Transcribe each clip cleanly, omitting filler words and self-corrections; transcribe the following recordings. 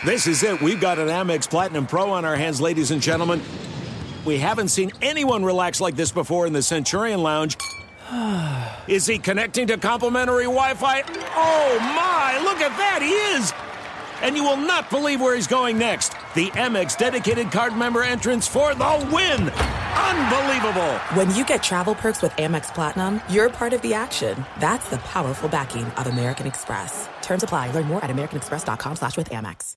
This is it. We've got an Amex Platinum Pro on our hands, ladies and gentlemen. We haven't seen anyone relax like this before in the Centurion Lounge. Is he connecting to complimentary Wi-Fi? Oh, my. Look at that. He is. And you will not believe where he's going next. The Amex dedicated card member entrance for the win. Unbelievable. When you get travel perks with Amex Platinum, you're part of the action. That's the powerful backing of American Express. Terms apply. Learn more at americanexpress.com/withAmex.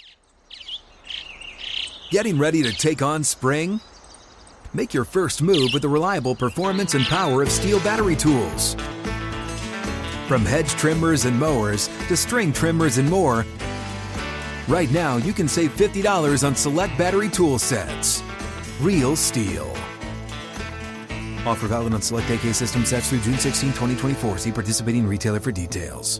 Getting ready to take on spring? Make your first move with the reliable performance and power of Steel battery tools. From hedge trimmers and mowers to string trimmers and more, right now you can save $50 on select battery tool sets. Real Steel. Offer valid on select AK system sets through June 16, 2024. See participating retailer for details.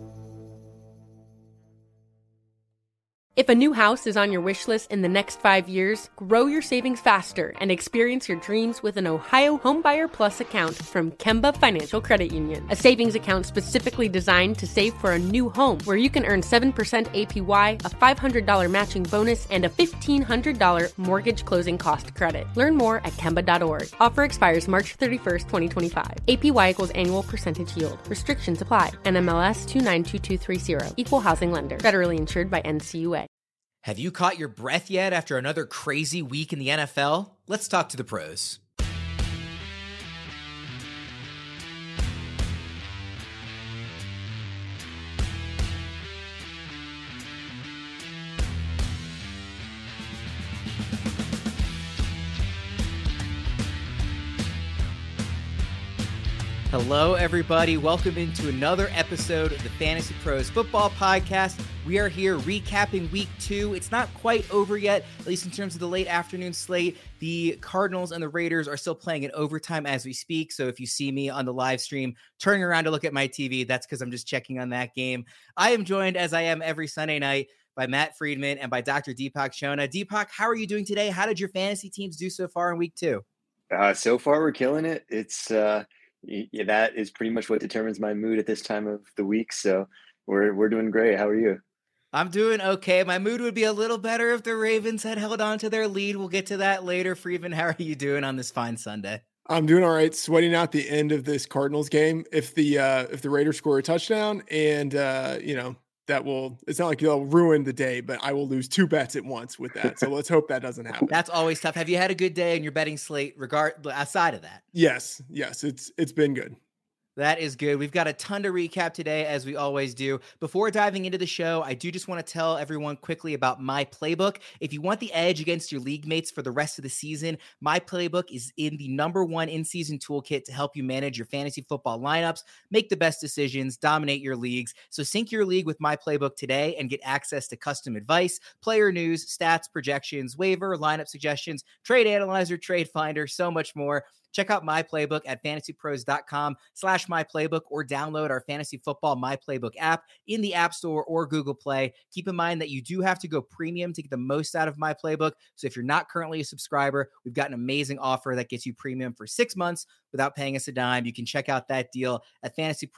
If a new house is on your wish list in the next 5 years, grow your savings faster and experience your dreams with an Ohio Homebuyer Plus account from Kemba Financial Credit Union. A savings account specifically designed to save for a new home, where you can earn 7% APY, a $500 matching bonus, and a $1,500 mortgage closing cost credit. Learn more at Kemba.org. Offer expires March 31st, 2025. APY equals annual percentage yield. Restrictions apply. NMLS 292230. Equal housing lender. Federally insured by NCUA. Have you caught your breath yet after another crazy week in the NFL? Let's talk to the pros. Hello, everybody. Welcome into another episode of the Fantasy Pros Football Podcast. We are here recapping week 2. It's not quite over yet, at least in terms of the late afternoon slate. The Cardinals and the Raiders are still playing in overtime as we speak. So if you see me on the live stream turning around to look at my TV, that's because I'm just checking on that game. I am joined, as I am every Sunday night, by Matt Friedman and by Dr. Deepak Chona. Deepak, how are you doing today? How did your fantasy teams do so far in week 2? So far, we're killing it. It's yeah, that is pretty much what determines my mood at this time of the week. So we're doing great. How are you? I'm doing okay. My mood would be a little better if the Ravens had held on to their lead. We'll get to that later. Friedman, how are you doing on this fine Sunday? I'm doing all right. Sweating out the end of this Cardinals game. If the Raiders score a touchdown, and it's not like they'll ruin the day, but I will lose 2 bets at once with that. So let's hope that doesn't happen. That's always tough. Have you had a good day in your betting slate aside of that? Yes, it's been good. That is good. We've got a ton to recap today, as we always do. Before diving into the show, I do just want to tell everyone quickly about My Playbook. If you want the edge against your league mates for the rest of the season, My Playbook is in the #1 in-season toolkit to help you manage your fantasy football lineups, make the best decisions, dominate your leagues. So sync your league with My Playbook today and get access to custom advice, player news, stats, projections, waiver, lineup suggestions, trade analyzer, trade finder, so much more. Check out My Playbook at fantasypros.com/myplaybook or download our fantasy football My Playbook app in the App Store or Google Play. Keep in mind that you do have to go premium to get the most out of My Playbook. So if you're not currently a subscriber, we've got an amazing offer that gets you premium for 6 months without paying us a dime. You can check out that deal at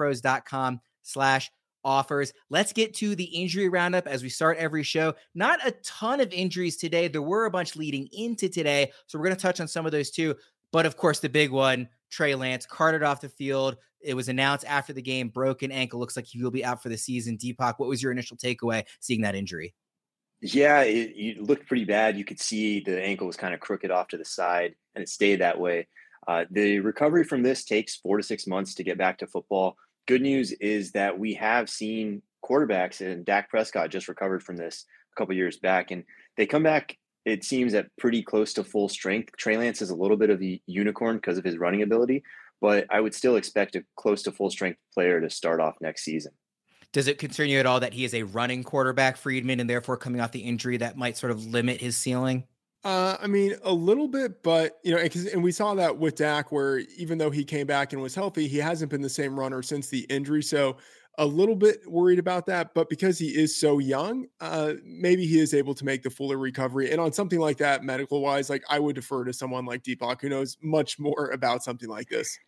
fantasypros.com/offers. Let's get to the injury roundup as we start every show. Not a ton of injuries today. There were a bunch leading into today, so we're going to touch on some of those too. But of course, the big one, Trey Lance, carted off the field. It was announced after the game, broken ankle. Looks like he will be out for the season. Deepak, what was your initial takeaway seeing that injury? Yeah, it looked pretty bad. You could see the ankle was kind of crooked off to the side, and it stayed that way. The recovery from this takes 4 to 6 months to get back to football. Good news is that we have seen quarterbacks, and Dak Prescott just recovered from this a couple years back, and they come back, it seems, at pretty close to full strength. Trey Lance is a little bit of a unicorn because of his running ability, but I would still expect a close to full strength player to start off next season. Does it concern you at all that he is a running quarterback, Friedman, and therefore coming off the injury that might sort of limit his ceiling? I mean, a little bit, but, and we saw that with Dak, where even though he came back and was healthy, he hasn't been the same runner since the injury. So a little bit worried about that, but because he is so young, maybe he is able to make the fuller recovery. And on something like that, medical wise, like I would defer to someone like Deepak, who knows much more about something like this.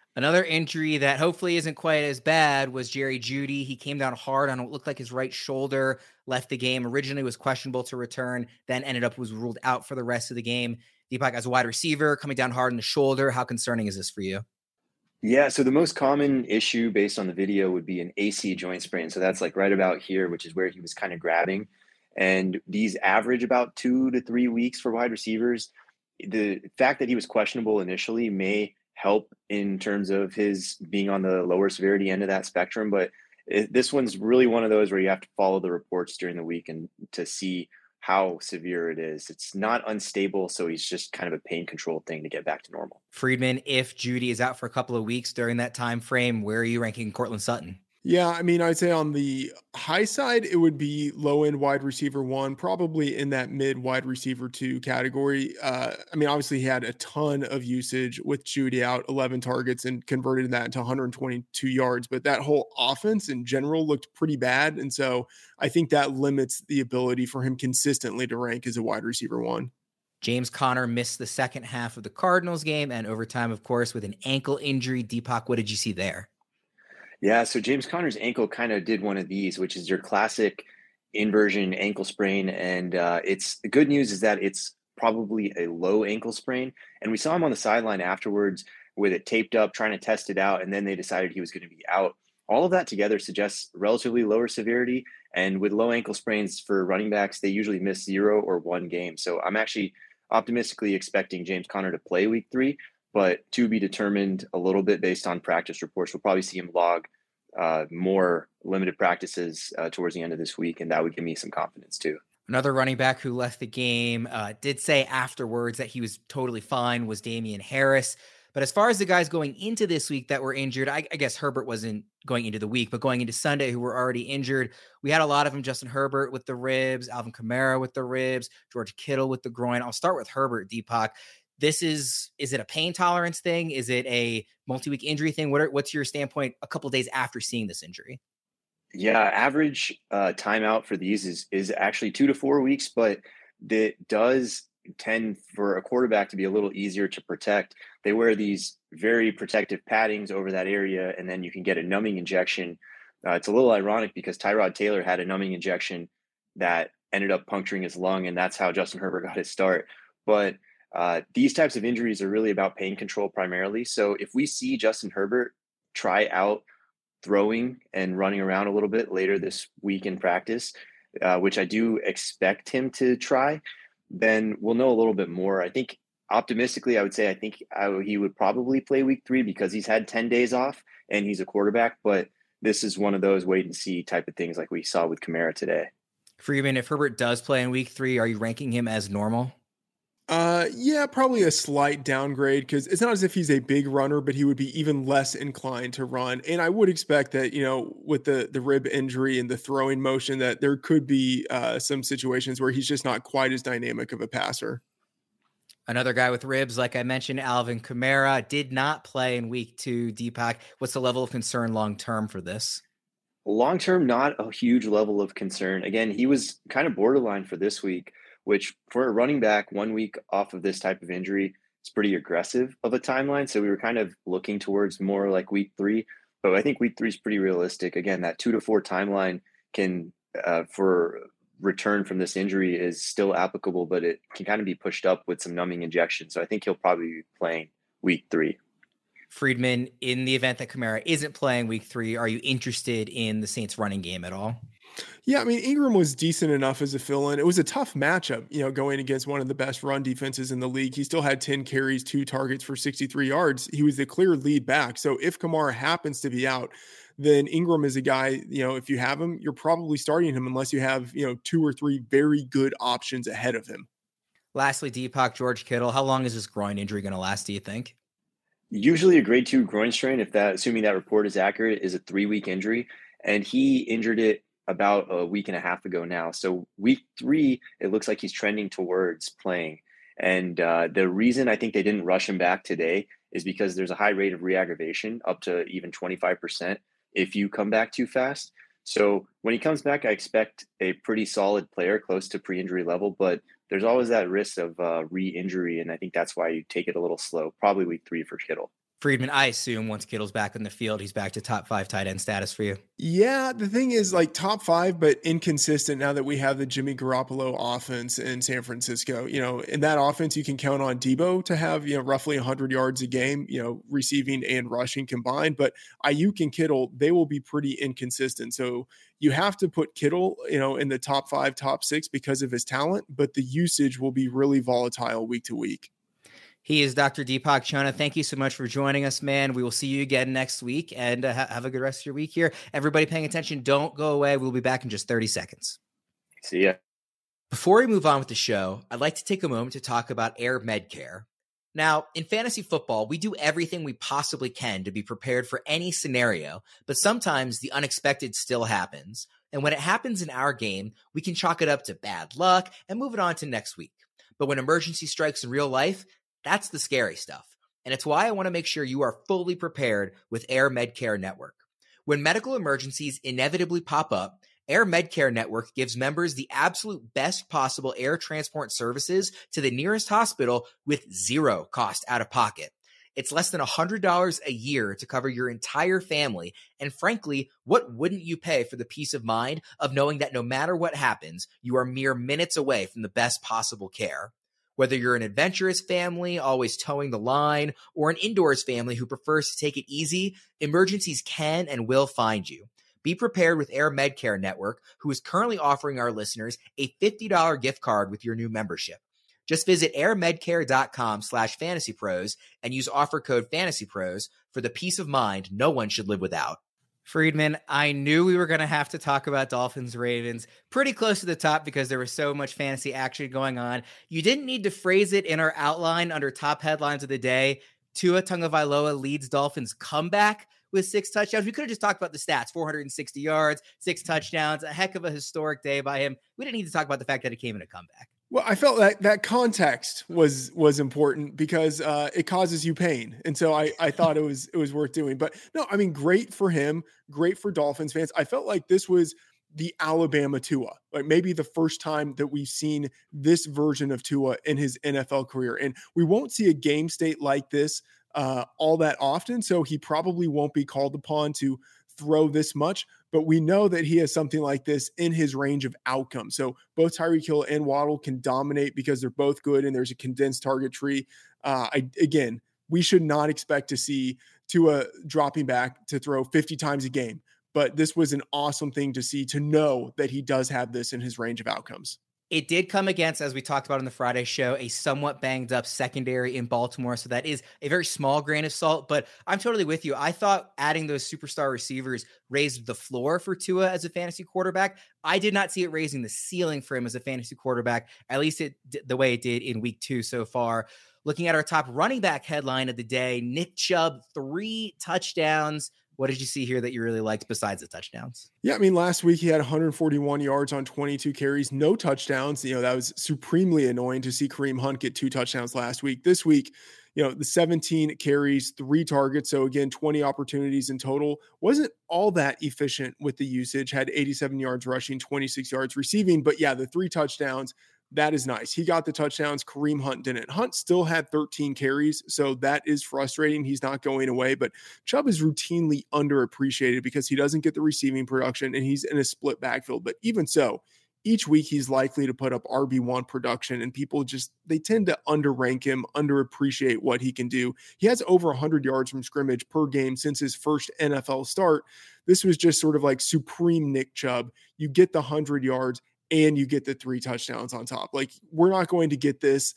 Another injury that hopefully isn't quite as bad was Jerry Jeudy. He came down hard on what looked like his right shoulder, left the game. Originally was questionable to return, then was ruled out for the rest of the game. Deepak, as a wide receiver, coming down hard on the shoulder, how concerning is this for you? Yeah, so the most common issue based on the video would be an AC joint sprain. So that's like right about here, which is where he was kind of grabbing. And these average about 2 to 3 weeks for wide receivers. The fact that he was questionable initially may help in terms of his being on the lower severity end of that spectrum. But this one's really one of those where you have to follow the reports during the week and to see how severe it is. It's not unstable, so he's just kind of a pain control thing to get back to normal. Friedman, if Jeudy is out for a couple of weeks during that time frame, where are you ranking Courtland Sutton? Yeah, I mean, I'd say on the high side, it would be low end wide receiver 1, probably in that mid wide receiver 2 category. I mean, obviously he had a ton of usage with Jeudy out, 11 targets and converted that into 122 yards. But that whole offense in general looked pretty bad. And so I think that limits the ability for him consistently to rank as a wide receiver 1. James Conner missed the second half of the Cardinals game and overtime, of course, with an ankle injury. Deepak, what did you see there? Yeah, so James Conner's ankle kind of did one of these, which is your classic inversion ankle sprain. And the good news is that it's probably a low ankle sprain. And we saw him on the sideline afterwards with it taped up, trying to test it out. And then they decided he was going to be out. All of that together suggests relatively lower severity. And with low ankle sprains for running backs, they usually miss 0 or 1 game. So I'm actually optimistically expecting James Conner to play week 3. But to be determined a little bit based on practice reports. We'll probably see him log more limited practices towards the end of this week, and that would give me some confidence too. Another running back who left the game did say afterwards that he was totally fine was Damian Harris. But as far as the guys going into this week that were injured, I guess Herbert wasn't going into the week, but going into Sunday who were already injured, we had a lot of them. Justin Herbert with the ribs, Alvin Kamara with the ribs, George Kittle with the groin. I'll start with Herbert, Deepak. Is it a pain tolerance thing? Is it a multi-week injury thing? What's your standpoint a couple days after seeing this injury? Yeah, average timeout for these is actually 2 to 4 weeks, but it does tend for a quarterback to be a little easier to protect. They wear these very protective paddings over that area, and then you can get a numbing injection. It's a little ironic because Tyrod Taylor had a numbing injection that ended up puncturing his lung, and that's how Justin Herbert got his start. But these types of injuries are really about pain control primarily. So if we see Justin Herbert try out throwing and running around a little bit later this week in practice, which I do expect him to try, then we'll know a little bit more. I think optimistically, I would say he would probably play week 3 because he's had 10 days off and he's a quarterback. But this is one of those wait and see type of things like we saw with Kamara today. Freeman, if Herbert does play in week 3, are you ranking him as normal? Yeah, probably a slight downgrade because it's not as if he's a big runner, but he would be even less inclined to run. And I would expect that, with the rib injury and the throwing motion, that there could be some situations where he's just not quite as dynamic of a passer. Another guy with ribs, like I mentioned, Alvin Kamara, did not play in week 2. Deepak, what's the level of concern long-term for this? Long-term, not a huge level of concern. Again, he was kind of borderline for this week, which for a running back, 1 week off of this type of injury is pretty aggressive of a timeline. So we were kind of looking towards more like week 3, but I think week 3 is pretty realistic. Again, that 2 to 4 timeline can, for return from this injury is still applicable, but it can kind of be pushed up with some numbing injections. So I think he'll probably be playing week 3. Friedman, in the event that Kamara isn't playing week 3, are you interested in the Saints running game at all? Yeah, I mean, Ingram was decent enough as a fill-in. It was a tough matchup, going against one of the best run defenses in the league. He still had 10 carries, 2 targets for 63 yards. He was the clear lead back. So if Kamara happens to be out, then Ingram is a guy, if you have him, you're probably starting him unless you have, 2 or 3 very good options ahead of him. Lastly, Deepak, George Kittle, how long is this groin injury going to last, do you think? Usually a grade 2 groin strain, assuming that report is accurate, is a 3-week injury. And he injured it about a week and a half ago now. So week 3, it looks like he's trending towards playing. And the reason I think they didn't rush him back today is because there's a high rate of reaggravation, up to even 25% if you come back too fast. So when he comes back, I expect a pretty solid player close to pre-injury level, but there's always that risk of re-injury. And I think that's why you take it a little slow, probably week 3 for Kittle. Friedman, I assume once Kittle's back on the field, he's back to top 5 tight end status for you. Yeah, the thing is like top 5, but inconsistent now that we have the Jimmy Garoppolo offense in San Francisco. In that offense, you can count on Debo to have, roughly 100 yards a game, receiving and rushing combined. But Ayuk and Kittle, they will be pretty inconsistent. So you have to put Kittle, in the top 5, top 6 because of his talent, but the usage will be really volatile week to week. He is Dr. Deepak Chona. Thank you so much for joining us, man. We will see you again next week, and have a good rest of your week here. Everybody paying attention, don't go away. We'll be back in just 30 seconds. See ya. Before we move on with the show, I'd like to take a moment to talk about Air Medcare. Now, in fantasy football, we do everything we possibly can to be prepared for any scenario, but sometimes the unexpected still happens. And when it happens in our game, we can chalk it up to bad luck and move it on to next week. But when emergency strikes in real life, that's the scary stuff. And it's why I want to make sure you are fully prepared with Air Medcare Network. When medical emergencies inevitably pop up, Air Medcare Network gives members the absolute best possible air transport services to the nearest hospital with zero cost out of pocket. It's less than $100 a year to cover your entire family. And frankly, what wouldn't you pay for the peace of mind of knowing that no matter what happens, you are mere minutes away from the best possible care? Whether you're an adventurous family, always towing the line, or an indoors family who prefers to take it easy, emergencies can and will find you. Be prepared with Air Medcare Network, who is currently offering our listeners a $50 gift card with your new membership. Just visit airmedcare.com/fantasypros and use offer code FANTASYPROS for the peace of mind no one should live without. Friedman, I knew we were going to have to talk about Dolphins Ravens pretty close to the top because there was so much fantasy action going on. You didn't need to phrase it in our outline under top headlines of the day. Tua Tagovailoa leads Dolphins comeback with 6 touchdowns. We could have just talked about the stats, 460 yards, 6 touchdowns, a heck of a historic day by him. We didn't need to talk about the fact that it came in a comeback. Well, I felt that context was important because it causes you pain. And so I thought it was worth doing. But no, I mean, great for him, great for Dolphins fans. I felt like this was the Alabama Tua, like maybe the first time that we've seen this version of Tua in his NFL career. And we won't see a game state like this all that often. So he probably won't be called upon to throw this much, but we know that he has something like this in his range of outcomes. So both Tyreek Hill and Waddle can dominate because they're both good and there's a condensed target tree. Again, we should not expect to see Tua dropping back to throw 50 times a game, but this was an awesome thing to see, to know that he does have this in his range of outcomes. It did come against, as we talked about on the Friday show, a somewhat banged up secondary in Baltimore. So that is a very small grain of salt, but I'm totally with you. I thought adding those superstar receivers raised the floor for Tua as a fantasy quarterback. I did not see it raising the ceiling for him as a fantasy quarterback, at least the way it did in week 2 so far. Looking at our top running back headline of the day, Nick Chubb, 3 touchdowns. What did you see here that you really liked besides the touchdowns? Yeah, I mean, last week he had 141 yards on 22 carries, no touchdowns. That was supremely annoying to see Kareem Hunt get 2 touchdowns last week. This week, the 17 carries, 3 targets. So again, 20 opportunities in total. Wasn't all that efficient with the usage, had 87 yards rushing, 26 yards receiving. But yeah, the 3 touchdowns, that is nice. He got the touchdowns. Kareem Hunt didn't. Hunt still had 13 carries, so that is frustrating. He's not going away, but Chubb is routinely underappreciated because he doesn't get the receiving production and he's in a split backfield. But even so, each week he's likely to put up RB1 production, and people they tend to underrank him, underappreciate what he can do. He has over 100 yards from scrimmage per game since his first NFL start. This was just sort of like supreme Nick Chubb. You get the 100 yards, and you get the 3 touchdowns on top. Like, we're not going to get this,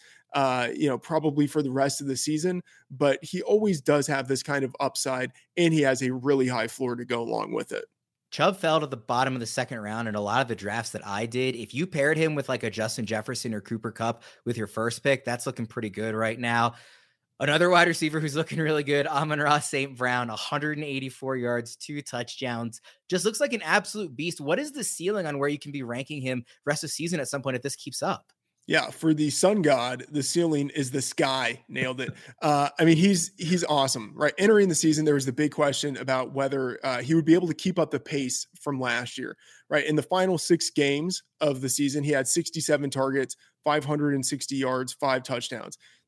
probably for the rest of the season, but he always does have this kind of upside, and he has a really high floor to go along with it. Chubb fell to the bottom of the second round in a lot of the drafts that I did. If you paired him with like a Justin Jefferson or Cooper Kupp with your first pick, that's looking pretty good right now. Another wide receiver who's looking really good, Amon-Ra St. Brown, 184 yards, 2 touchdowns. Just looks like an absolute beast. What is the ceiling on where you can be ranking him rest of the season at some point if this keeps up? Yeah, for the sun god, the ceiling is the sky. Nailed it. I mean, he's awesome, right? Entering the season, there was the big question about whether he would be able to keep up the pace from last year, right? In the final 6 games of the season, he had 67 targets, 560 yards, 5 touchdowns.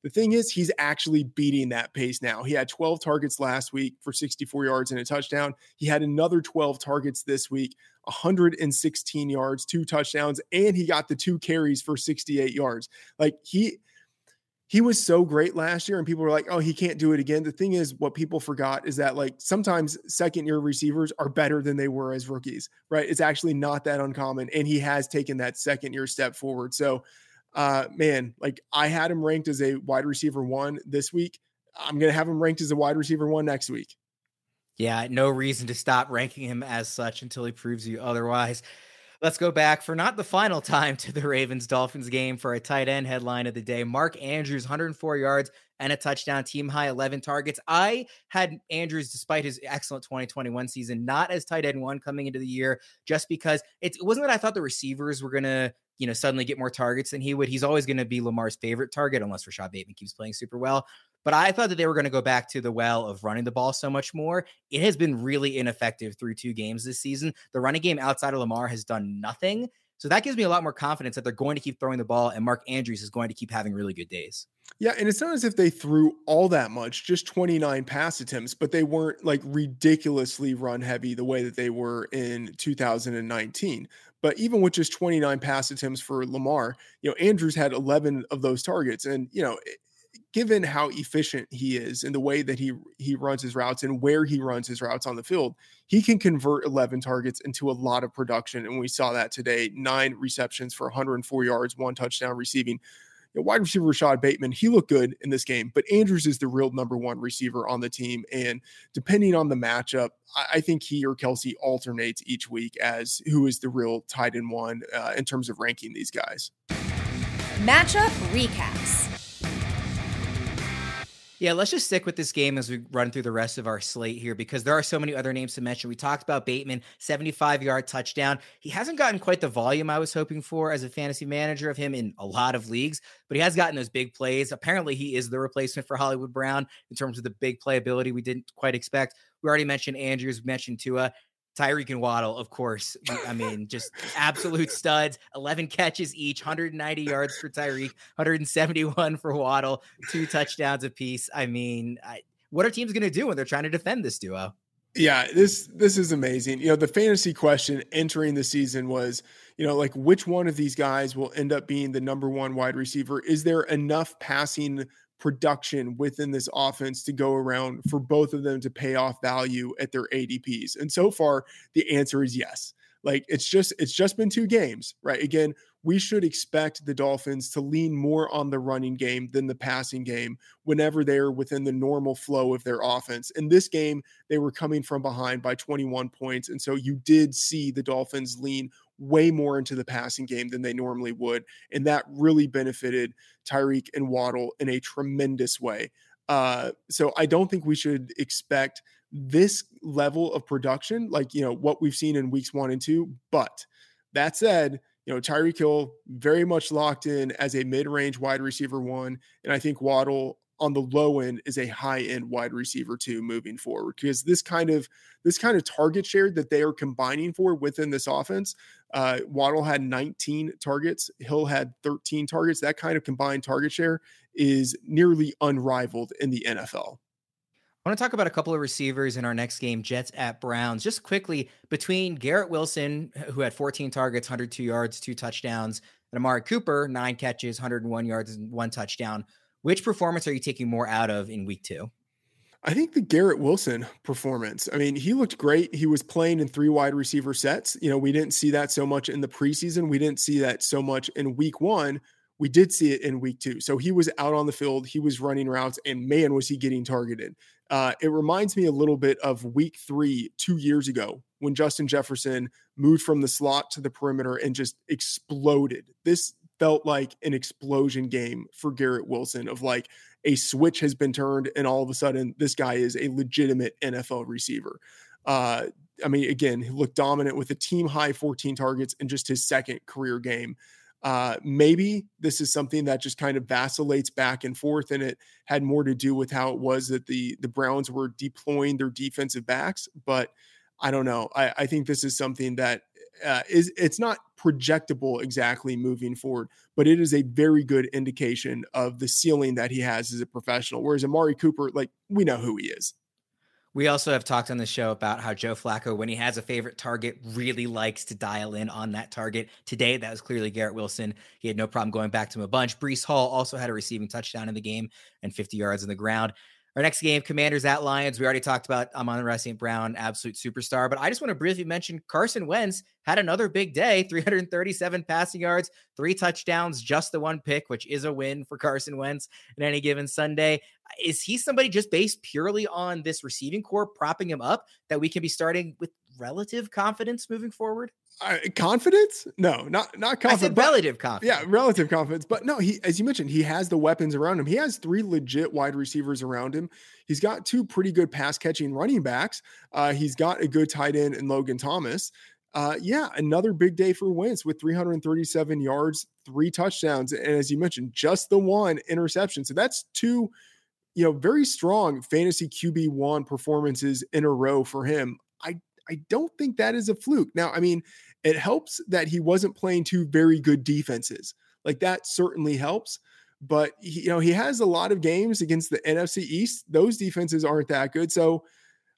The thing is, he's actually beating that pace now. He had 12 targets last week for 64 yards and a touchdown. He had another 12 targets this week, 116 yards, 2 touchdowns, and he got the 2 carries for 68 yards. Like he was so great last year, and people were like, oh, he can't do it again. The thing is, what people forgot is that like sometimes second-year receivers are better than they were as rookies, right? It's actually not that uncommon, and he has taken that second-year step forward. So, man, like I had him ranked as a wide receiver 1 this week. I'm going to have him ranked as a wide receiver 1 next week. Yeah, no reason to stop ranking him as such until he proves you otherwise. Let's go back for not the final time to the Ravens-Dolphins game for a tight end headline of the day. Mark Andrews, 104 yards and a touchdown, team high 11 targets. I had Andrews, despite his excellent 2021 season, not as tight end 1 coming into the year, just because it wasn't that I thought the receivers were going to, suddenly get more targets than he would. He's always going to be Lamar's favorite target, unless Rashad Bateman keeps playing super well. But I thought that they were going to go back to the well of running the ball so much more. It has been really ineffective through 2 games this season. The running game outside of Lamar has done nothing. So that gives me a lot more confidence that they're going to keep throwing the ball, and Mark Andrews is going to keep having really good days. Yeah, and it's not as if they threw all that much, just 29 pass attempts, but they weren't like ridiculously run heavy the way that they were in 2019. But even with just 29 pass attempts for Lamar, Andrews had 11 of those targets. And, given how efficient he is and the way that he runs his routes and where he runs his routes on the field, he can convert 11 targets into a lot of production. And we saw that today, 9 receptions for 104 yards, 1 touchdown receiving. Wide receiver Rashad Bateman, he looked good in this game, but Andrews is the real number 1 receiver on the team. And depending on the matchup, I think he or Kelsey alternates each week as who is the real tight end 1 in terms of ranking these guys. Matchup recaps. Yeah, let's just stick with this game as we run through the rest of our slate here, because there are so many other names to mention. We talked about Bateman, 75-yard touchdown. He hasn't gotten quite the volume I was hoping for as a fantasy manager of him in a lot of leagues, but he has gotten those big plays. Apparently, he is the replacement for Hollywood Brown in terms of the big playability we didn't quite expect. We already mentioned Andrews, mentioned Tua. Tyreek and Waddle, of course. I mean, just absolute studs. 11 catches each, 190 yards for Tyreek, 171 for Waddle, 2 touchdowns apiece. I mean, what are teams going to do when they're trying to defend this duo? Yeah, this is amazing. The fantasy question entering the season was, like which one of these guys will end up being the number 1 wide receiver? Is there enough passing production within this offense to go around for both of them to pay off value at their ADPs? And so far, the answer is yes. Like it's just been 2 games, right? Again, we should expect the Dolphins to lean more on the running game than the passing game whenever they're within the normal flow of their offense. In this game, they were coming from behind by 21 points. And so you did see the Dolphins lean way more into the passing game than they normally would. And that really benefited Tyreek and Waddle in a tremendous way. So I don't think we should expect this level of production, like, what we've seen in weeks 1 and 2. But that said, Tyreek Hill very much locked in as a mid-range wide receiver 1. And I think Waddle on the low end is a high-end wide receiver 2 moving forward, because this kind of target share that they are combining for within this offense, Waddle had 19 targets, Hill had 13 targets. That kind of combined target share is nearly unrivaled in the NFL. I want to talk about a couple of receivers in our next game, Jets at Browns. Just quickly, between Garrett Wilson, who had 14 targets, 102 yards, 2 touchdowns, and Amari Cooper, 9 catches, 101 yards, and 1 touchdown, which performance are you taking more out of in week 2? I think the Garrett Wilson performance. I mean, he looked great. He was playing in 3 wide receiver sets. We didn't see that so much in the preseason. We didn't see that so much in week 1. We did see it in week 2. So he was out on the field. He was running routes, and man, was he getting targeted. It reminds me a little bit of week 3, 2 years ago, when Justin Jefferson moved from the slot to the perimeter and just exploded. This felt like an explosion game for Garrett Wilson, of like a switch has been turned and all of a sudden this guy is a legitimate NFL receiver. I mean, again, he looked dominant with a team high 14 targets in just his second career game. Maybe this is something that just kind of vacillates back and forth, and it had more to do with how it was that the Browns were deploying their defensive backs. But I don't know. I think this is something that it's not projectable exactly moving forward, but it is a very good indication of the ceiling that he has as a professional. Whereas Amari Cooper, like, we know who he is. We also have talked on the show about how Joe Flacco, when he has a favorite target, really likes to dial in on that target. Today, that was clearly Garrett Wilson. He had no problem going back to him a bunch. Breece Hall also had a receiving touchdown in the game and 50 yards on the ground. Our next game, Commanders at Lions. We already talked about Amon-Ra St. Brown, absolute superstar. But I just want to briefly mention Carson Wentz had another big day, 337 passing yards, 3 touchdowns, just the 1 pick, which is a win for Carson Wentz in any given Sunday. Is he somebody just based purely on this receiving core propping him up that we can be starting with relative confidence moving forward? Confidence? No, not confidence. I said relative confidence. Yeah, relative confidence. But no, he, as you mentioned, he has the weapons around him. He has 3 legit wide receivers around him. He's got 2 pretty good pass catching running backs. He's got a good tight end in Logan Thomas. Another big day for Wentz with 337 yards, 3 touchdowns, and as you mentioned, just the 1 interception. So that's 2, very strong fantasy QB1 performances in a row for him. I don't think that is a fluke. Now, I mean, it helps that he wasn't playing 2 very good defenses. Like, that certainly helps. But he has a lot of games against the NFC East. Those defenses aren't that good. So,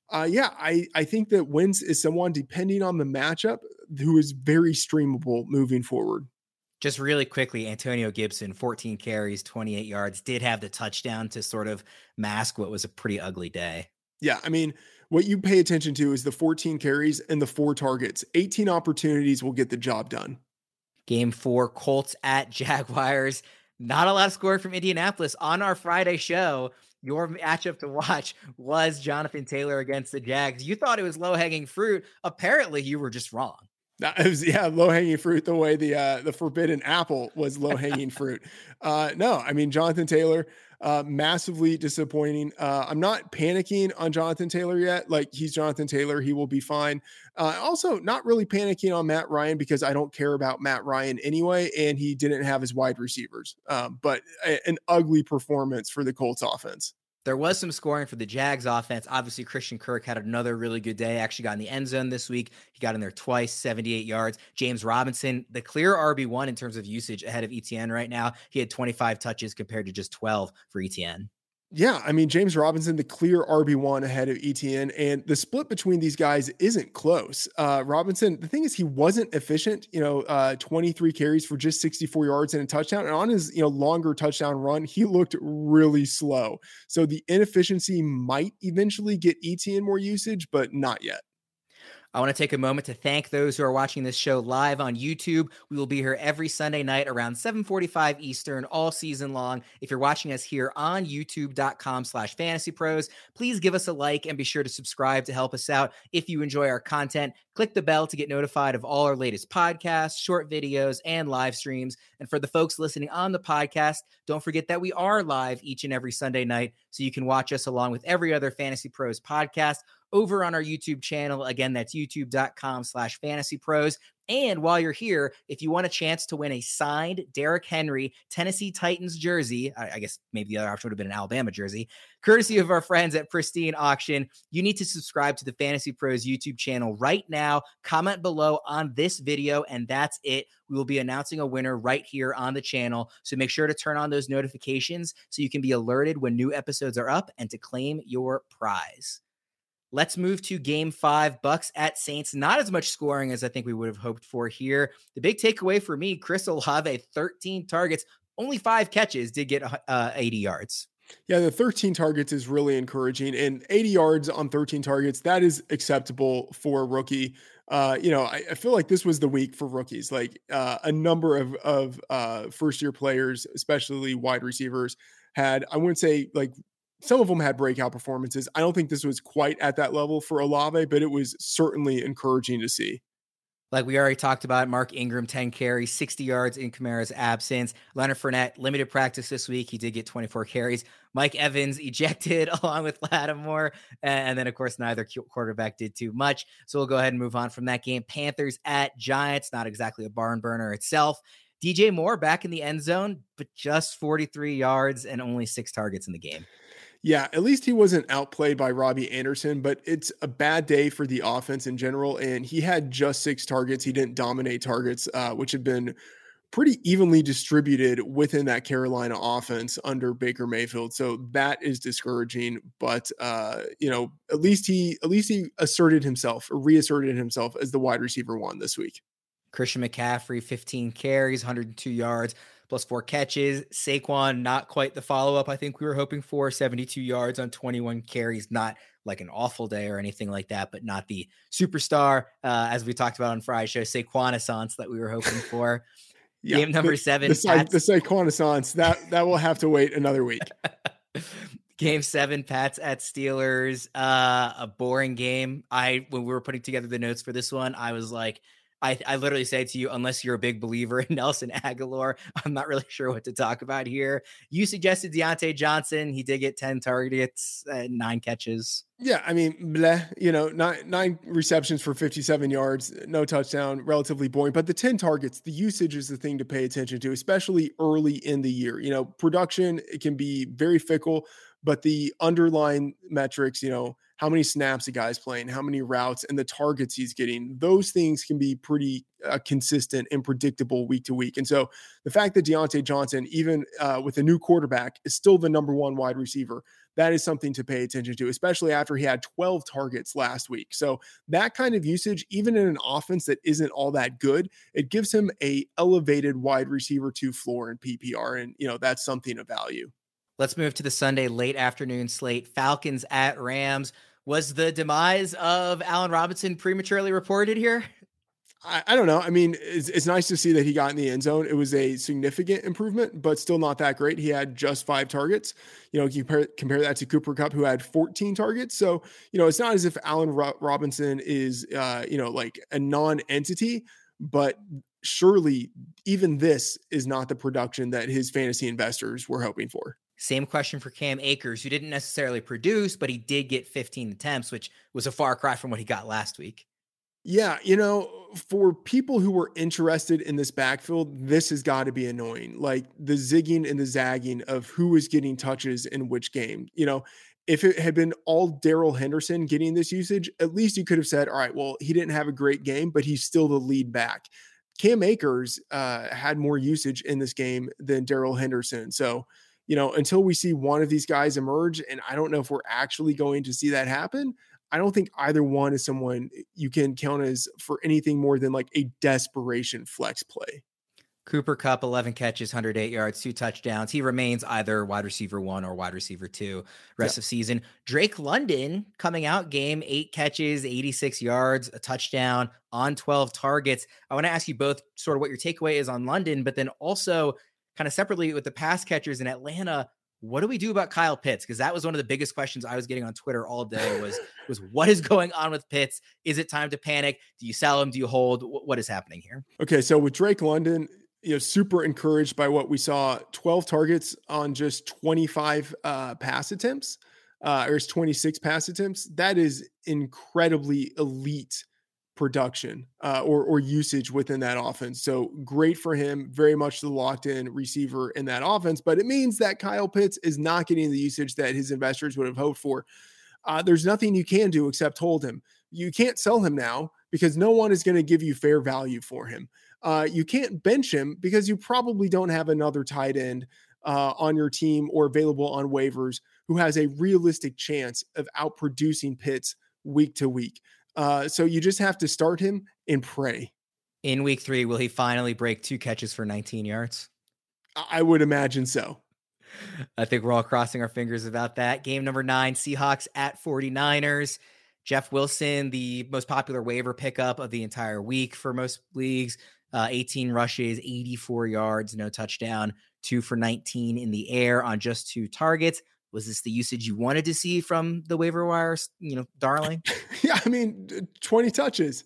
I think that Wentz is someone, depending on the matchup, who is very streamable moving forward. Just really quickly, Antonio Gibson, 14 carries, 28 yards, did have the touchdown to sort of mask what was a pretty ugly day. Yeah, I mean, what you pay attention to is the 14 carries and the 4 targets. 18 opportunities will get the job done. Game 4, Colts at Jaguars. Not a lot of scoring from Indianapolis. On our Friday show, your matchup to watch was Jonathan Taylor against the Jags. You thought it was low-hanging fruit. Apparently, you were just wrong. That was, low-hanging fruit the way the forbidden apple was low-hanging fruit. No, I mean, Jonathan Taylor, massively disappointing. I'm not panicking on Jonathan Taylor yet. Like, he's Jonathan Taylor. He will be fine. Also, not really panicking on Matt Ryan because I don't care about Matt Ryan anyway, and he didn't have his wide receivers. But an ugly performance for the Colts offense. There was some scoring for the Jags offense. Obviously, Christian Kirk had another really good day. Actually got in the end zone this week. He got in there twice, 78 yards. James Robinson, the clear RB1 in terms of usage ahead of ETN right now. He had 25 touches compared to just 12 for ETN. Yeah, I mean, James Robinson, the clear RB1 ahead of ETN, and the split between these guys isn't close. Robinson, the thing is, he wasn't efficient, 23 carries for just 64 yards and a touchdown. And on his, longer touchdown run, he looked really slow. So the inefficiency might eventually get ETN more usage, but not yet. I want to take a moment to thank those who are watching this show live on YouTube. We will be here every Sunday night around 7:45 Eastern all season long. If you're watching us here on youtube.com/fantasypros, please give us a like and be sure to subscribe to help us out. If you enjoy our content, click the bell to get notified of all our latest podcasts, short videos, and live streams. And for the folks listening on the podcast, don't forget that we are live each and every Sunday night, so you can watch us along with every other Fantasy Pros podcast over on our YouTube channel. Again, that's youtube.com/fantasypros. And while you're here, if you want a chance to win a signed Derrick Henry Tennessee Titans jersey, I guess maybe the other option would have been an Alabama jersey, courtesy of our friends at Pristine Auction, you need to subscribe to the Fantasy Pros YouTube channel right now. Comment below on this video, and that's it. We will be announcing a winner right here on the channel. So make sure to turn on those notifications so you can be alerted when new episodes are up and to claim your prize. Let's move to Game 5, Bucks at Saints. Not as much scoring as I think we would have hoped for here. The big takeaway for me, Chris Olave, 13 targets, only 5 catches, did get 80 yards. Yeah, the 13 targets is really encouraging, and 80 yards on 13 targets, that is acceptable for a rookie. I feel like this was the week for rookies. Like a number of first-year players, especially wide receivers, had, I wouldn't say like, some of them had breakout performances. I don't think this was quite at that level for Olave, but it was certainly encouraging to see. Like we already talked about, Mark Ingram, 10 carries, 60 yards in Kamara's absence. Leonard Fournette, limited practice this week. He did get 24 carries. Mike Evans ejected along with Lattimore. And then, of course, neither quarterback did too much. So we'll go ahead and move on from that game. Panthers at Giants, not exactly a barn burner itself. DJ Moore back in the end zone, but just 43 yards and only 6 targets in the game. Yeah, at least he wasn't outplayed by Robbie Anderson, but it's a bad day for the offense in general. And he had just 6 targets. He didn't dominate targets, which had been pretty evenly distributed within that Carolina offense under Baker Mayfield. So that is discouraging, but at least he reasserted himself as the wide receiver 1 this week. Christian McCaffrey, 15 carries, 102 yards, plus 4 catches. Saquon, not quite the follow-up I think we were hoping for, 72 yards on 21 carries, not like an awful day or anything like that, but not the superstar, as we talked about on Friday's show, Saquon-assance that we were hoping for. Yeah, game number 7. The Saquon-assance, that will have to wait another week. Game 7, Pats at Steelers. A boring game. When we were putting together the notes for this one, I was like, I literally say to you, unless you're a big believer in Nelson Aguilar, I'm not really sure what to talk about here. You suggested Deontay Johnson. He did get 10 targets, 9 catches. Yeah, I mean, bleh, 9 receptions for 57 yards, no touchdown, relatively boring. But the 10 targets, the usage is the thing to pay attention to, especially early in the year. Production, it can be very fickle, but the underlying metrics, how many snaps a guy's playing, how many routes, and the targets he's getting, those things can be pretty consistent and predictable week to week. And so the fact that Deontay Johnson, even with a new quarterback, is still the number 1 wide receiver, that is something to pay attention to, especially after he had 12 targets last week. So that kind of usage, even in an offense that isn't all that good, it gives him a elevated wide receiver 2 floor in PPR. And, that's something of value. Let's move to the Sunday late afternoon slate. Falcons at Rams. Was the demise of Allen Robinson prematurely reported here? I don't know. I mean, it's nice to see that he got in the end zone. It was a significant improvement, but still not that great. He had just 5 targets. You compare that to Cooper Kupp, who had 14 targets. So, it's not as if Allen Robinson is, like a non-entity, but surely even this is not the production that his fantasy investors were hoping for. Same question for Cam Akers, who didn't necessarily produce, but he did get 15 attempts, which was a far cry from what he got last week. Yeah, for people who were interested in this backfield, this has got to be annoying. Like the zigging and the zagging of who is getting touches in which game. If it had been all Darrell Henderson getting this usage, at least you could have said, all right, well, he didn't have a great game, but he's still the lead back. Cam Akers had more usage in this game than Darrell Henderson. So, until we see one of these guys emerge, and I don't know if we're actually going to see that happen, I don't think either one is someone you can count as for anything more than like a desperation flex play. Cooper Kupp, 11 catches, 108 yards, 2 touchdowns. He remains either wide receiver 1 or wide receiver 2 rest of season. Drake London coming out game, 8 catches, 86 yards, a touchdown on 12 targets. I want to ask you both sort of what your takeaway is on London, but then also kind of separately with the pass catchers in Atlanta. What do we do about Kyle Pitts? Because that was one of the biggest questions I was getting on Twitter all day was what is going on with Pitts? Is it time to panic? Do you sell him? Do you hold? What is happening here? Okay, so with Drake London, super encouraged by what we saw. 12 targets on just 25 pass attempts, or 26 pass attempts. That is incredibly elite production or usage within that offense. So great for him, very much the locked in receiver in that offense, but it means that Kyle Pitts is not getting the usage that his investors would have hoped for. There's nothing you can do except hold him. You can't sell him now because no one is going to give you fair value for him. You can't bench him because you probably don't have another tight end on your team or available on waivers who has a realistic chance of outproducing Pitts week to week. So you just have to start him and pray. In week 3, will he finally break 2 catches for 19 yards? I would imagine so. I think we're all crossing our fingers about that. Game number 9, Seahawks at 49ers. Jeff Wilson, the most popular waiver pickup of the entire week for most leagues. 18 rushes, 84 yards, no touchdown, 2 for 19 in the air on just 2 targets. Was this the usage you wanted to see from the waiver wire, darling? Yeah, I mean, 20 touches.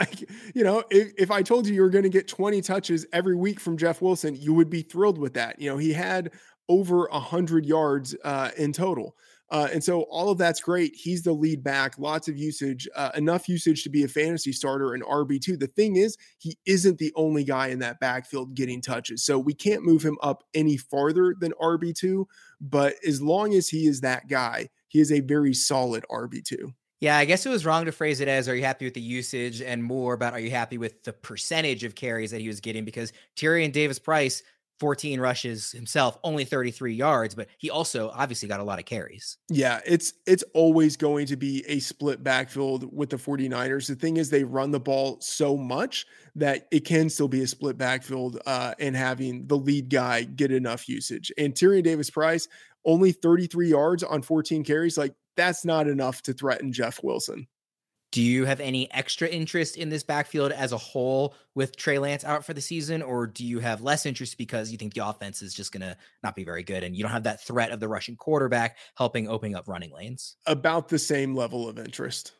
If I told you were going to get 20 touches every week from Jeff Wilson, you would be thrilled with that. He had over 100 yards in total. And so all of that's great. He's the lead back, lots of usage, enough usage to be a fantasy starter and RB2. The thing is, he isn't the only guy in that backfield getting touches. So we can't move him up any farther than RB2, but as long as he is that guy, he is a very solid RB2. Yeah, I guess it was wrong to phrase it as, are you happy with the usage, and more about, are you happy with the percentage of carries that he was getting? Because Tyrion Davis-Price, 14 rushes himself, only 33 yards, but he also obviously got a lot of carries. Yeah, it's always going to be a split backfield with the 49ers. The thing is, they run the ball so much that it can still be a split backfield and having the lead guy get enough usage. And Tyrion Davis-Price, only 33 yards on 14 carries. Like, that's not enough to threaten Jeff Wilson. Do you have any extra interest in this backfield as a whole with Trey Lance out for the season, or do you have less interest because you think the offense is just going to not be very good and you don't have that threat of the rushing quarterback helping open up running lanes? About the same level of interest.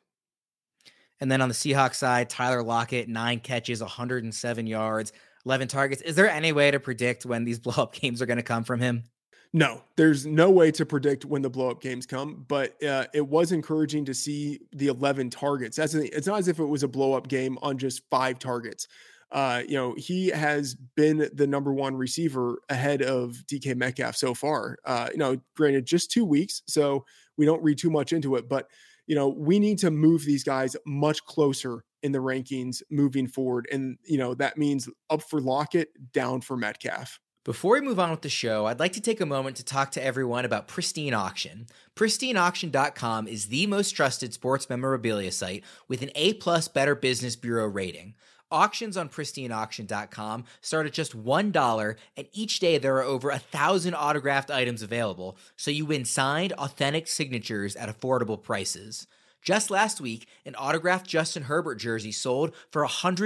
And then on the Seahawks side, Tyler Lockett, 9 catches, 107 yards, 11 targets. Is there any way to predict when these blow-up games are going to come from him? No, there's no way to predict when the blow-up games come, but it was encouraging to see the 11 targets. It's not as if it was a blow-up game on just 5 targets. He has been the number one receiver ahead of DK Metcalf so far. Granted, just 2 weeks, so we don't read too much into it, but we need to move these guys much closer in the rankings moving forward. And, that means up for Lockett, down for Metcalf. Before we move on with the show, I'd like to take a moment to talk to everyone about Pristine Auction. PristineAuction.com is the most trusted sports memorabilia site with an A+ Better Business Bureau rating. Auctions on PristineAuction.com start at just $1, and each day there are over 1,000 autographed items available, so you win signed, authentic signatures at affordable prices. Just last week, an autographed Justin Herbert jersey sold for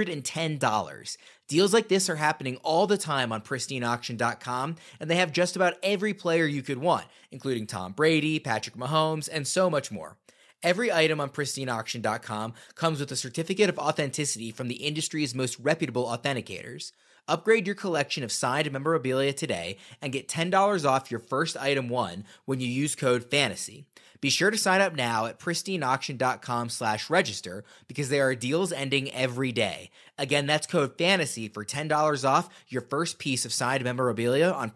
$110. Deals like this are happening all the time on PristineAuction.com, and they have just about every player you could want, including Tom Brady, Patrick Mahomes, and so much more. Every item on PristineAuction.com comes with a certificate of authenticity from the industry's most reputable authenticators. Upgrade your collection of signed memorabilia today and get $10 off your first item won when you use code FANTASY. Be sure to sign up now at pristineauction.com/register because there are deals ending every day. Again, that's code FANTASY for $10 off your first piece of signed memorabilia on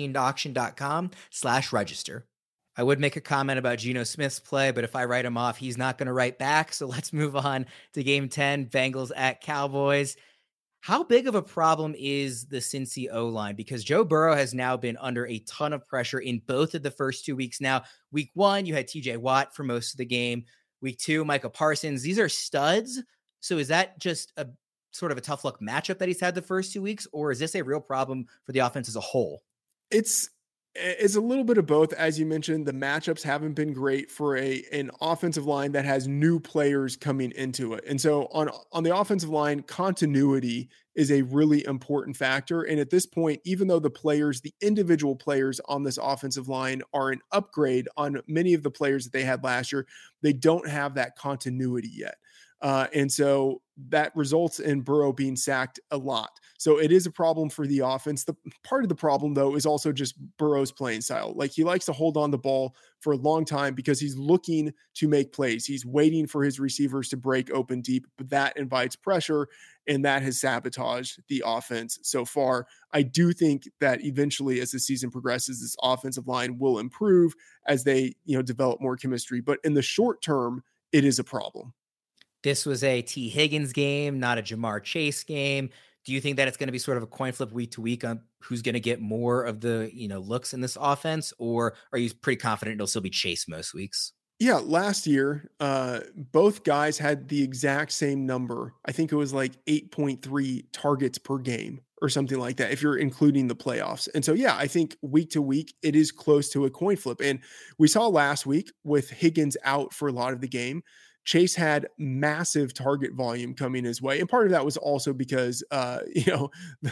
pristineauction.com/register. I would make a comment about Geno Smith's play, but if I write him off, he's not going to write back. So let's move on to Game 10, Bengals at Cowboys. How big of a problem is the Cincy O-line? Because Joe Burrow has now been under a ton of pressure in both of the first 2 weeks. Now, week 1, you had TJ Watt for most of the game. Week 2, Micah Parsons. These are studs. So is that just a sort of a tough luck matchup that he's had the first 2 weeks? Or is this a real problem for the offense as a whole? It's a little bit of both. As you mentioned, the matchups haven't been great for an offensive line that has new players coming into it. And so on the offensive line, continuity is a really important factor. And at this point, even though the individual players on this offensive line are an upgrade on many of the players that they had last year, they don't have that continuity yet. And so that results in Burrow being sacked a lot. So it is a problem for the offense. The part of the problem, though, is also just Burrow's playing style. Like, he likes to hold on the ball for a long time because he's looking to make plays. He's waiting for his receivers to break open deep, but that invites pressure, and that has sabotaged the offense so far. I do think that eventually, as the season progresses, this offensive line will improve as they, develop more chemistry. But in the short term, it is a problem. This was a T. Higgins game, not a Jamar Chase game. Do you think that it's going to be sort of a coin flip week to week on who's going to get more of the, looks in this offense? Or are you pretty confident it'll still be Chase most weeks? Yeah, last year, both guys had the exact same number. I think it was like 8.3 targets per game or something like that, if you're including the playoffs. And so, yeah, I think week to week, it is close to a coin flip. And we saw last week with Higgins out for a lot of the game, Chase had massive target volume coming his way. And part of that was also because, the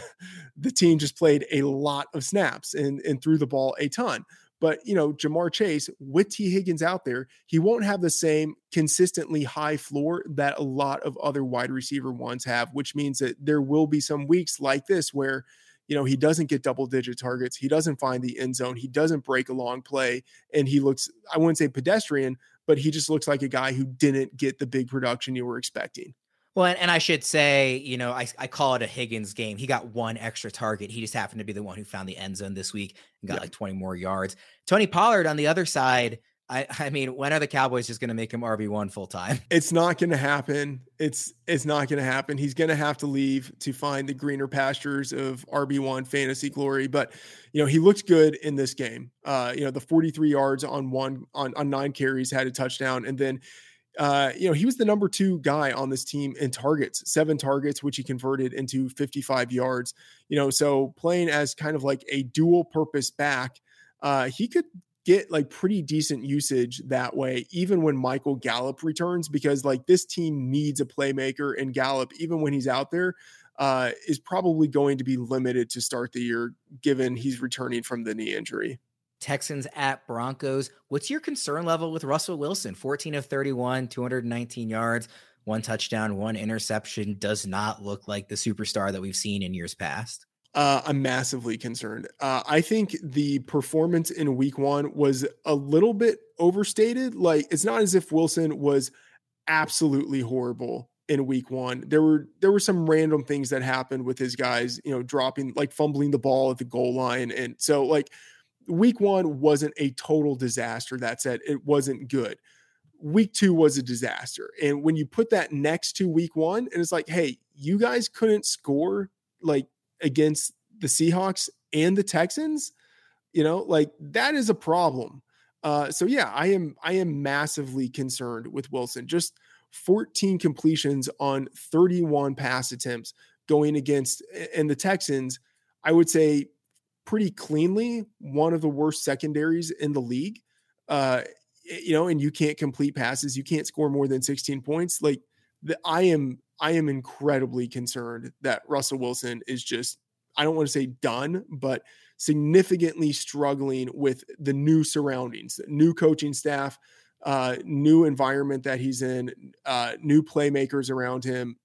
team just played a lot of snaps and threw the ball a ton. But, Jamar Chase, with T. Higgins out there, he won't have the same consistently high floor that a lot of other wide receiver ones have, which means that there will be some weeks like this where, he doesn't get double-digit targets. He doesn't find the end zone. He doesn't break a long play. And he looks, I wouldn't say pedestrian, but he just looks like a guy who didn't get the big production you were expecting. Well, and I should say, I call it a Higgins game. He got one extra target. He just happened to be the one who found the end zone this week and got like 20 more yards. Tony Pollard on the other side, I mean, when are the Cowboys just going to make him RB1 full time? It's not going to happen. It's not going to happen. He's going to have to leave to find the greener pastures of RB1 fantasy glory. But, he looked good in this game. The 43 yards on 9 carries, had a touchdown. And then, he was the number 2 guy on this team in targets, 7 targets, which he converted into 55 yards, so playing as kind of like a dual purpose back, he could get like pretty decent usage that way, even when Michael Gallup returns, because like this team needs a playmaker, and Gallup, even when he's out there, is probably going to be limited to start the year, given he's returning from the knee injury. Texans at Broncos. What's your concern level with Russell Wilson? 14 of 31, 219 yards, 1 touchdown, 1 interception. Does not look like the superstar that we've seen in years past. I'm massively concerned. I think the performance in week 1 was a little bit overstated. Like, it's not as if Wilson was absolutely horrible in week 1. There were some random things that happened with his guys, dropping, like fumbling the ball at the goal line. And so like week 1 wasn't a total disaster. That said, it wasn't good. Week 2 was a disaster. And when you put that next to week 1, and it's like, hey, you guys couldn't score like against the Seahawks and the Texans, like that is a problem. So yeah, I am massively concerned with Wilson. Just 14 completions on 31 pass attempts going against, and the Texans, I would say pretty cleanly, one of the worst secondaries in the league. And you can't complete passes. You can't score more than 16 points. Like I am incredibly concerned that Russell Wilson is just, I don't want to say done, but significantly struggling with the new surroundings, new coaching staff, new environment that he's in, new playmakers around him.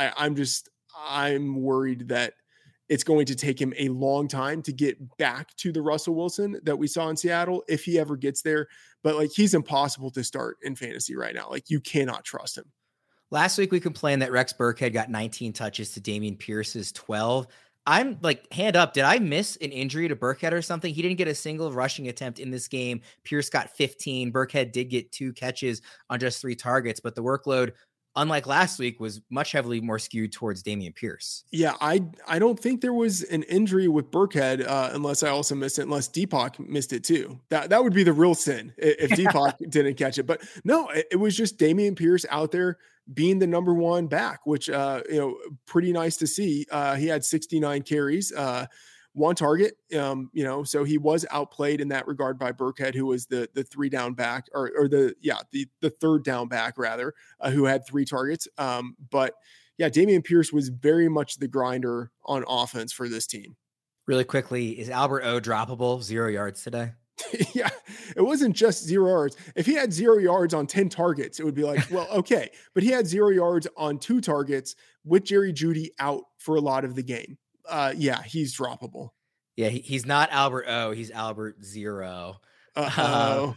I'm worried that it's going to take him a long time to get back to the Russell Wilson that we saw in Seattle, if he ever gets there. But like, he's impossible to start in fantasy right now. Like, you cannot trust him. Last week, we complained that Rex Burkhead got 19 touches to Dameon Pierce's 12. I'm like, hand up, did I miss an injury to Burkhead or something? He didn't get a single rushing attempt in this game. Pierce got 15. Burkhead did get 2 catches on just 3 targets, but the workload, unlike last week, was much heavily more skewed towards Dameon Pierce. Yeah, I don't think there was an injury with Burkhead, unless I also missed it, unless Deepak missed it too. That would be the real sin if Deepak didn't catch it. But no, it was just Dameon Pierce out there being the number 1 back, which, pretty nice to see. He had 69 carries, 1 target, so he was outplayed in that regard by Burkhead, who was the 3 down back or the 3rd down back rather, who had 3 targets. But yeah, Dameon Pierce was very much the grinder on offense for this team. Really quickly, is Albert O droppable? 0 yards today. Yeah, it wasn't just 0 yards. If he had 0 yards on 10 targets, it would be like, well, okay. But he had 0 yards on 2 targets with Jerry Jeudy out for a lot of the game. Yeah, he's droppable. Yeah, he's not Albert O. He's Albert 0. Uh-oh.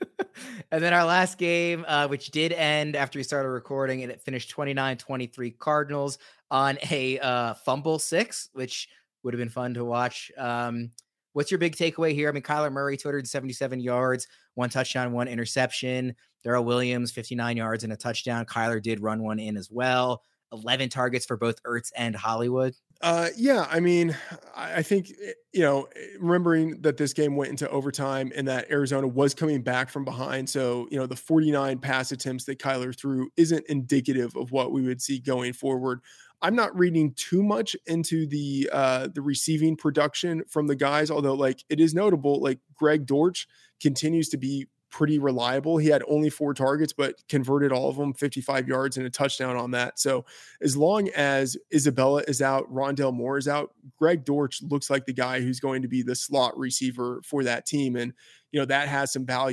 And then our last game, which did end after we started recording, and it finished 29-23 Cardinals on a fumble 6, which would have been fun to watch. What's your big takeaway here? I mean, Kyler Murray, 277 yards, 1 touchdown, 1 interception. Darrell Williams, 59 yards and a touchdown. Kyler did run 1 in as well. 11 targets for both Ertz and Hollywood. Yeah, I mean, I think, remembering that this game went into overtime and that Arizona was coming back from behind. So, the 49 pass attempts that Kyler threw isn't indicative of what we would see going forward. I'm not reading too much into the receiving production from the guys, although like it is notable, like Greg Dortch continues to be pretty reliable. He had only 4 targets, but converted all of them, 55 yards and a touchdown on that. So as long as Isabella is out, Rondale Moore is out, Greg Dortch looks like the guy who's going to be the slot receiver for that team. And, that has some value.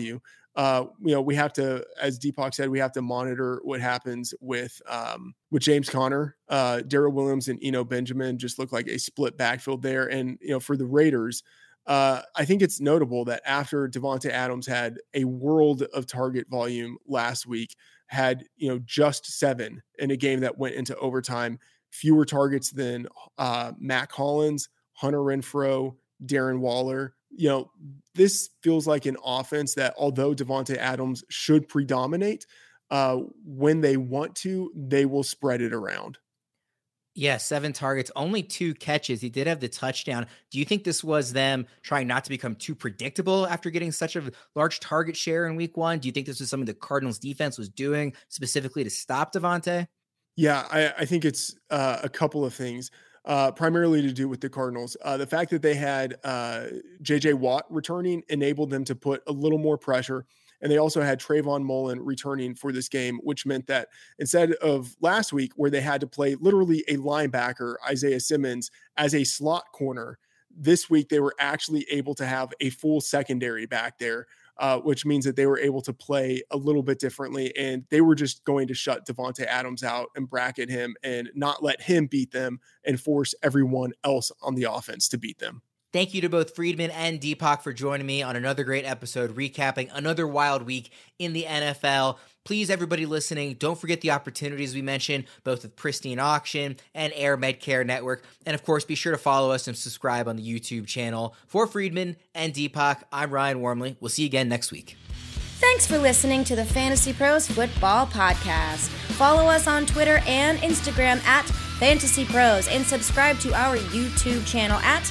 We have to, as Deepak said, we have to monitor what happens with James Conner. Darrell Williams and Eno Benjamin just look like a split backfield there. And, for the Raiders, I think it's notable that after Davante Adams had a world of target volume last week, had, just 7 in a game that went into overtime, fewer targets than Mac Hollins, Hunter Renfrow, Darren Waller. This feels like an offense that, although Davante Adams should predominate, when they want to, they will spread it around. Yeah, 7 targets, only 2 catches. He did have the touchdown. Do you think this was them trying not to become too predictable after getting such a large target share in week 1? Do you think this was something the Cardinals defense was doing specifically to stop Davante? Yeah, I think it's a couple of things. Primarily to do with the Cardinals. The fact that they had J.J. Watt returning enabled them to put a little more pressure. And they also had Trayvon Mullen returning for this game, which meant that instead of last week where they had to play literally a linebacker, Isaiah Simmons, as a slot corner, this week they were actually able to have a full secondary back there, which means that they were able to play a little bit differently. And they were just going to shut Davante Adams out and bracket him and not let him beat them and force everyone else on the offense to beat them. Thank you to both Friedman and Deepak for joining me on another great episode, recapping another wild week in the NFL. Please, everybody listening, don't forget the opportunities we mentioned, both with Pristine Auction and Air Medcare Network. And of course, be sure to follow us and subscribe on the YouTube channel. For Friedman and Deepak, I'm Ryan Wormley. We'll see you again next week. Thanks for listening to the Fantasy Pros Football Podcast. Follow us on Twitter and Instagram at Fantasy Pros and subscribe to our YouTube channel at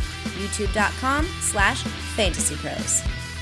youtube.com/fantasypros.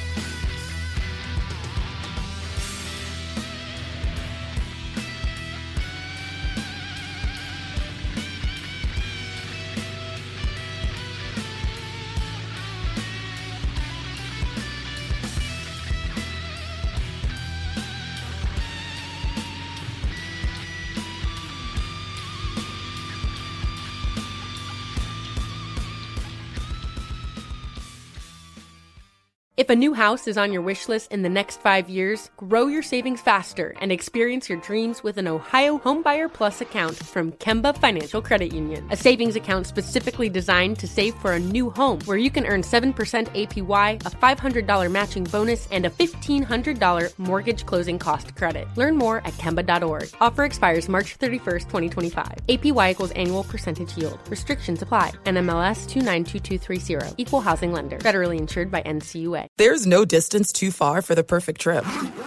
If a new house is on your wish list in the next 5 years, grow your savings faster and experience your dreams with an Ohio Homebuyer Plus account from Kemba Financial Credit Union. A savings account specifically designed to save for a new home where you can earn 7% APY, a $500 matching bonus, and a $1,500 mortgage closing cost credit. Learn more at Kemba.org. Offer expires March 31st, 2025. APY equals annual percentage yield. Restrictions apply. NMLS 292230. Equal housing lender. Federally insured by NCUA. There's no distance too far for the perfect trip.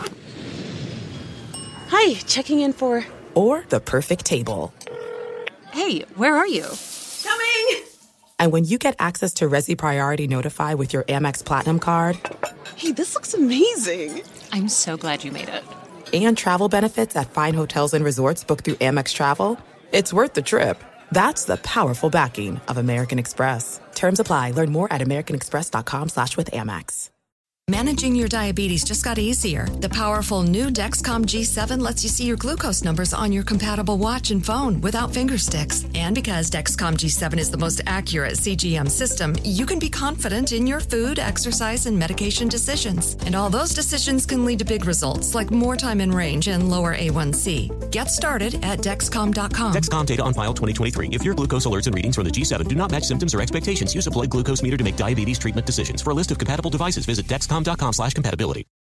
Hi, checking in for... Or the perfect table. Hey, where are you? Coming! And when you get access to Resi Priority Notify with your Amex Platinum card... Hey, this looks amazing. I'm so glad you made it. And travel benefits at fine hotels and resorts booked through Amex Travel, it's worth the trip. That's the powerful backing of American Express. Terms apply. Learn more at americanexpress.com/withAmex. Managing your diabetes just got easier. The powerful new Dexcom G7 lets you see your glucose numbers on your compatible watch and phone without finger sticks. And because Dexcom G7 is the most accurate CGM system, you can be confident in your food, exercise, and medication decisions. And all those decisions can lead to big results like more time in range and lower A1C. Get started at Dexcom.com. Dexcom data on file 2023. If your glucose alerts and readings from the G7 do not match symptoms or expectations, use a blood glucose meter to make diabetes treatment decisions. For a list of compatible devices, visit Dexcom.com/compatibility.